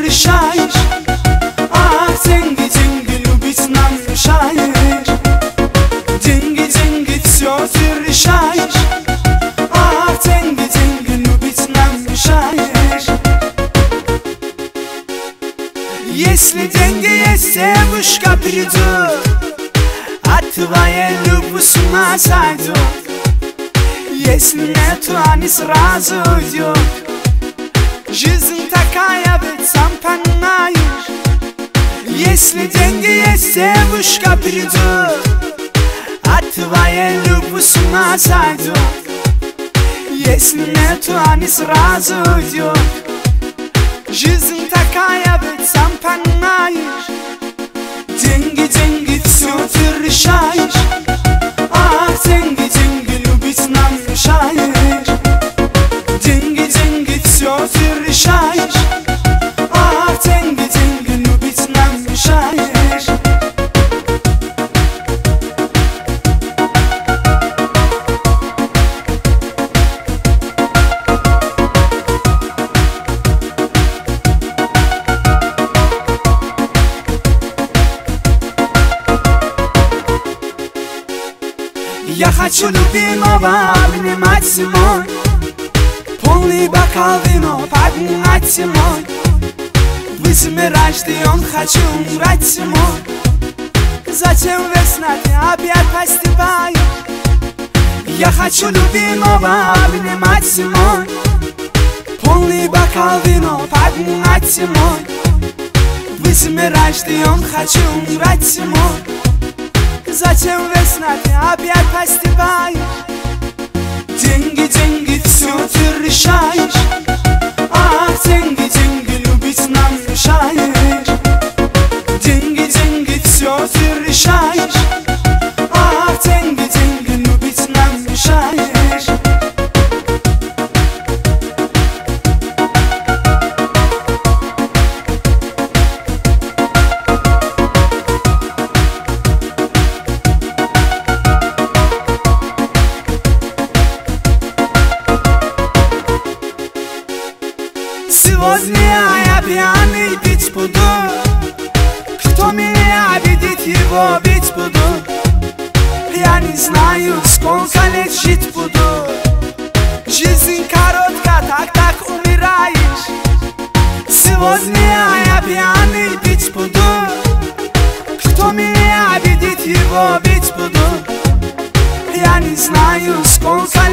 решаешь. Ах, деньги, деньги, любить нам мешаешь. Деньги, деньги, все ты решаешь. Ах, деньги, деньги, любить нам мешаешь. Если деньги есть, девушка придет, а твоя любовь с ума сойдет. Если нету, они сразу уйдет. Жизнь такая, ведь сам понимаешь. Если деньги есть, девушка придет, а твоя любовь с ума сойдет. Если нету, они сразу уйдет. Жизнь такая, ведь сам понимаешь. Деньги, деньги, все ты решаешь. Ах, деньги, деньги, любить нам мешаешь. Деньги, деньги, все ты решаешь. Ах, деньги, деньги, любить нам мешаешь. Я хочу любимого обнимать зимой, полный бокал вино поднимать зимой. Возьми рожден, хочу умрать зимой. Затем весна, ты опять поступаешь. Я хочу любимого обнимать зимой, полный бокал вино поднимать зимой. Возьми рожден, хочу умрать зимой. Затем весна, ты опять поступаешь. Деньги, деньги, все ты решаешь. Ах, деньги, деньги, любить нам мешаешь. Деньги, деньги, все ты решаешь. Ах, деньги, деньги, любить нам мешаешь. Сегодня я пьяный пить буду. Кто меня обидит, его бить буду. Я не знаю, сколько лет жить буду. Жизнь коротка, так умираешь. Сегодня я пьяный пить буду. Кто меня обидит, его бить буду. Я не знаю, сколько